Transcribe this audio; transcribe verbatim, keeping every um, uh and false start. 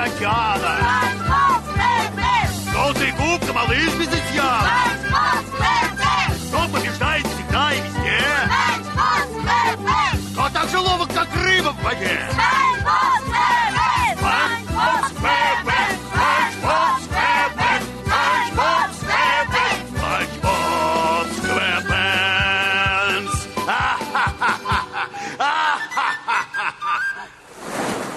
океана. Желтая губка, малыш без изъяна. Кто побеждает всегда и везде. Кто так же ловок, как рыба в воде.